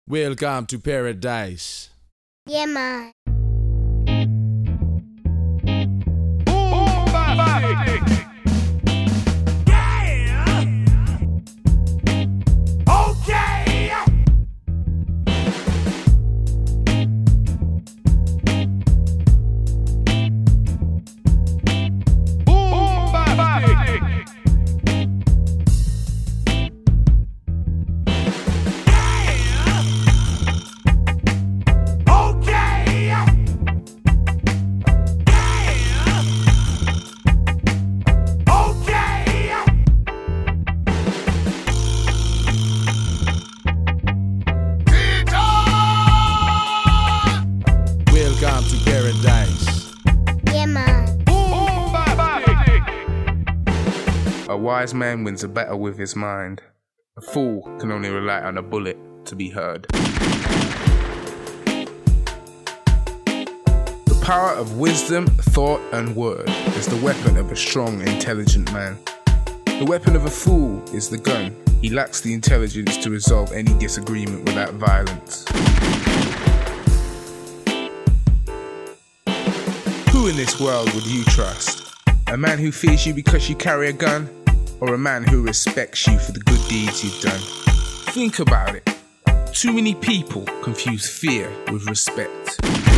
Welcome to paradise. Yeah, man. Welcome to paradise. Yeah, man. A wise man wins a battle with his mind. A fool can only rely on a bullet to be heard. The power of wisdom, thought, and word is the weapon of a strong, intelligent man. The weapon of a fool is the gun. He lacks the intelligence to resolve any disagreement without violence. Who in this world would you trust? A man who fears you because you carry a gun? Or a man who respects you for the good deeds you've done? Think about it. Too many people confuse fear with respect.